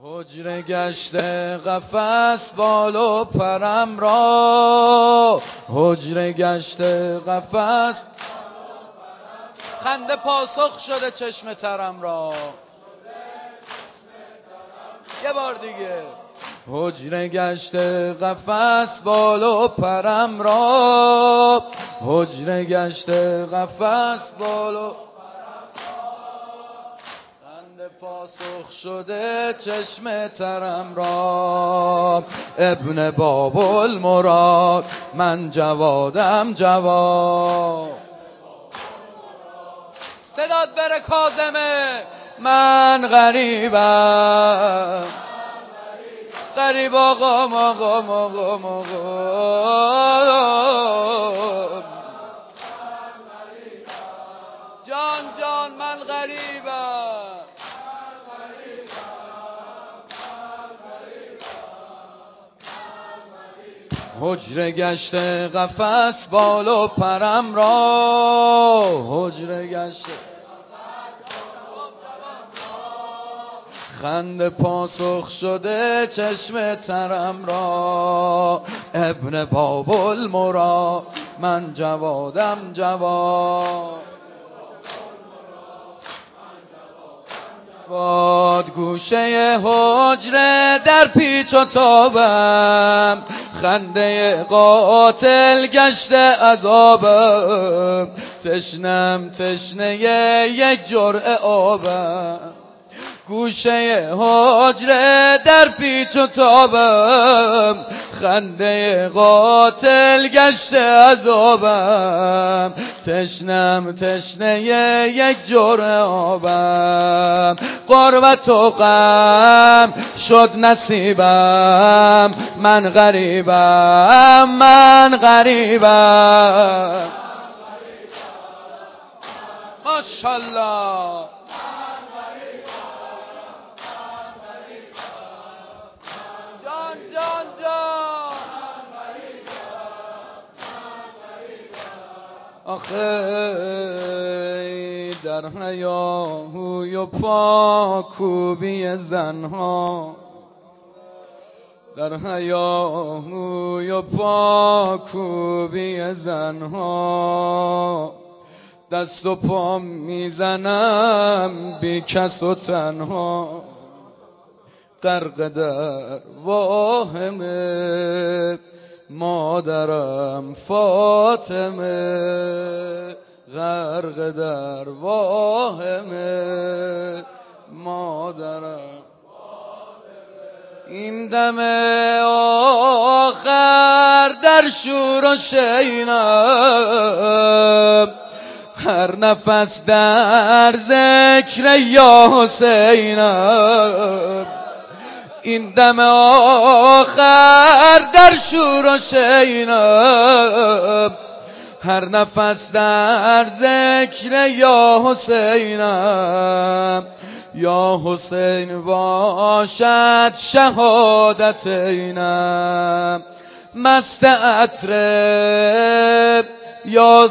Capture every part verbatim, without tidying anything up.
حجره گشته قفس بال و پرم را، حجره گشته قفس خنده پاسخ شده چشم ترم را. یه بار دیگه. حجره گشته قفس بال و پرم را، حجره گشته قفس بال و پاسخ شده چشم ترم را. ابن باب المراد من جوادم جواد. صدات بره کاظمه. من غریبم غریب آقا آقا آقا آقا جان جان من غریبم. حجره گشته قفس بال و پرم را، حجره گشته خنده پاسخ شده چشم ترم را. ابن باب المراد من جوادم جواد. باد گوشه حجره در پیچ و تابم، خنده قاتل گشته عذابم. تشنم تشنه یک جرعه آبم، گوشه حجره در پیچ و تابم. خنده قاتل گشته عذابم. تشنم تشنه یک جرعه آبم. غربت و غم شد نصیبم، من غریبم من غریبم. ماشاءالله. جان جان جان آخه در هیاهوی و پاکوبی زنها، در هیاهوی و پاکوبی زنها، دست و پا میزنم بی کس و تنها. غرق در واهمه مادرم فاطمه، غرق در واهمه مادرم. این دم آخر در شور و شینم، هر نفس در ذکر یا حسینم. این دم آخر در شور و شینم، هر نفس در ذکر یا حسینم. یا حسین باشد شهادت اینم. مست عطر یا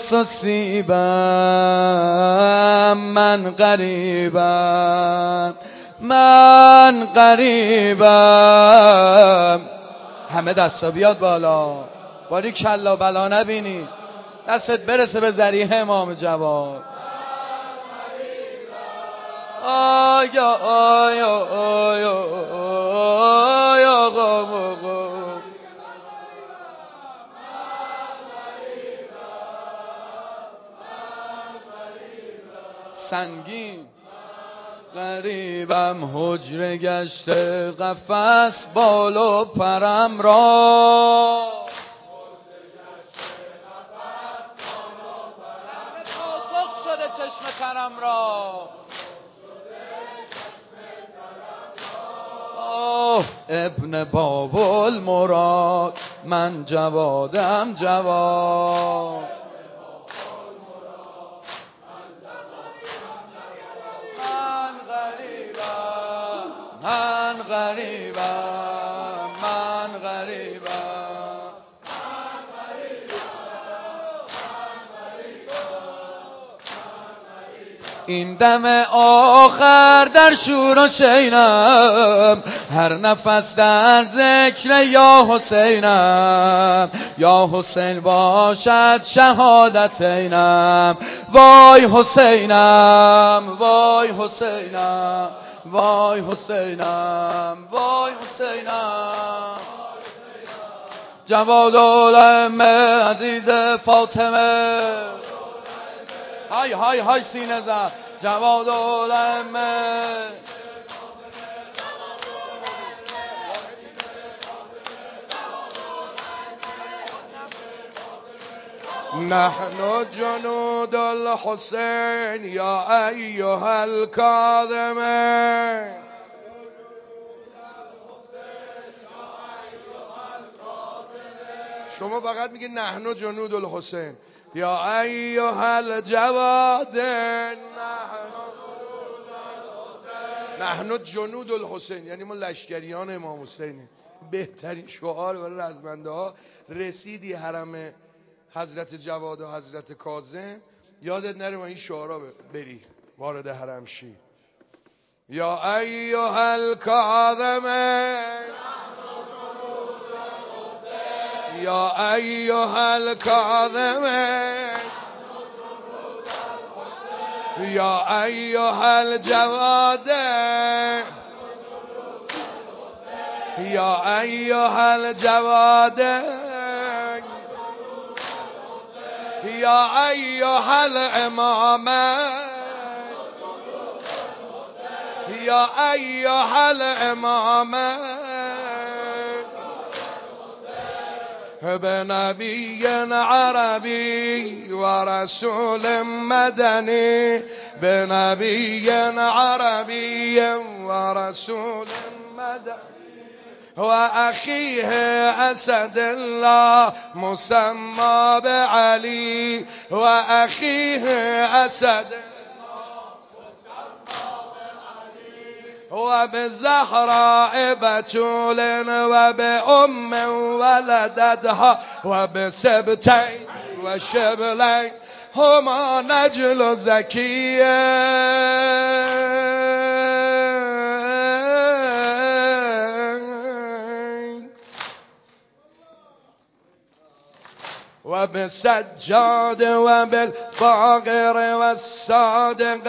سیبم، من غریبم من غریبم. همه دستا بیاد بالا. باری کلا بلا نبینی، دستت برسه به ذریح امام جواد. آیا آیا آیا آیا آقا سنگین. غریبم حجره گشته قفس بال و پرم را، پاسخ شده چشم ترم را. آه ابن باب المراد من جوادم جواد. من غریبم من غریبم. این دم آخر در شور و شینم، هر نفس در ذکر یا حسینم، یا حسین باشد شهادتینم. وای حسینم، وای حسینم، وای حسینم، وای حسینم. جواد الائمه عزیز فاطمه، های های های سینه زن. جواد الائمه نحن جنود الحسین یا ایها الكاظمین. شما فقط میگه نحن جنود الحسین یا ایها الجواد. نحن جنود الحسین یعنی ما لشکریان امام حسینیم. بهترین شعار برای رزمنده ها. رسیدی حرم حضرت جواد و حضرت کاظم، یادت نره ما این شعارا بری وارد حرم شی. یا ایها الکاظمین، یا ایها الکاظمین، یا ایها الجواد، یا ایها الجواد، یا ایها الامام، یا ایها الامام. بنبی عربی و رسول مدنی، بنبی عربی و رسول مدنی و اخیه اسد الله مسمى بعلی، و اخیه اسد و بزهراء بتول و بأم ولدتها و بسبتین و شبلین هما نجل زکیه. و بسجاد و بالباقر و الصادق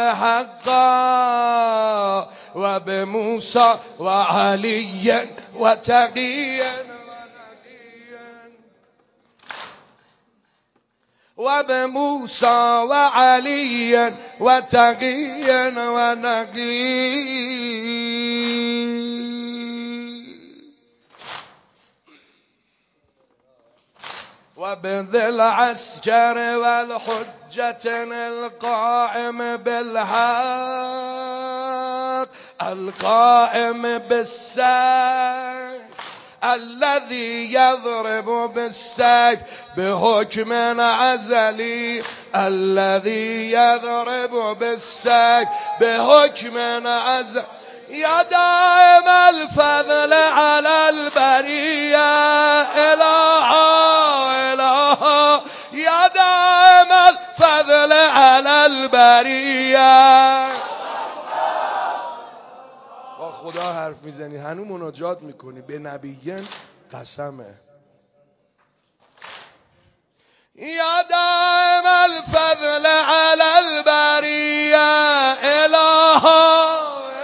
حقا، و بموسى و علی و تقی و بموسى و علی و تقی و نقی. وبذي العسكر والحجة القائم بالحق، القائم بالسيف، الذي يضرب بالسيف بحكم عزلي، الذي يضرب بالسيف بحكم عزلي. يا دائم الفضل على البرية إلها إلها، يا دائم الفضل على البرية. با خدا حرف میزنی هنو مناجات میکنی به نبیین قسمه. يا دائم الفضل على البرية إلها،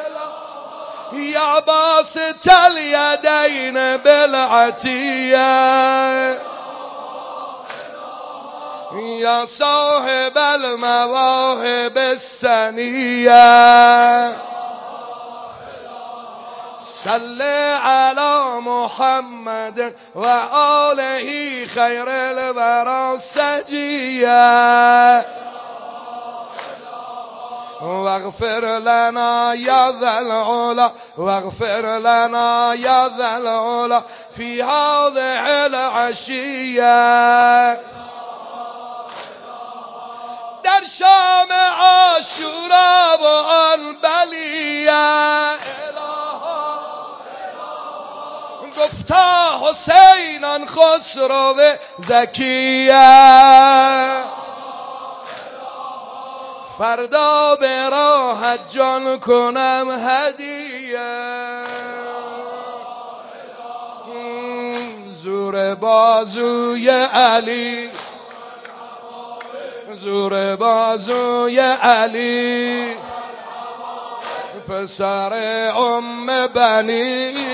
يا باسط اليدين بالعطية، يا صاحب المواهب السنية، صل على محمد وآله خير الورى السجية، واغفر لنا يا ذا العلا، واغفر لنا يا ذا العلا في هذه العشية. در شام عاشورا و آن بلیه گفتا حسینان خسرو زکیه، فردا به راحت جان کنم هدیه. زور بازوی علی، زور بازوی علی، پسر ام بنی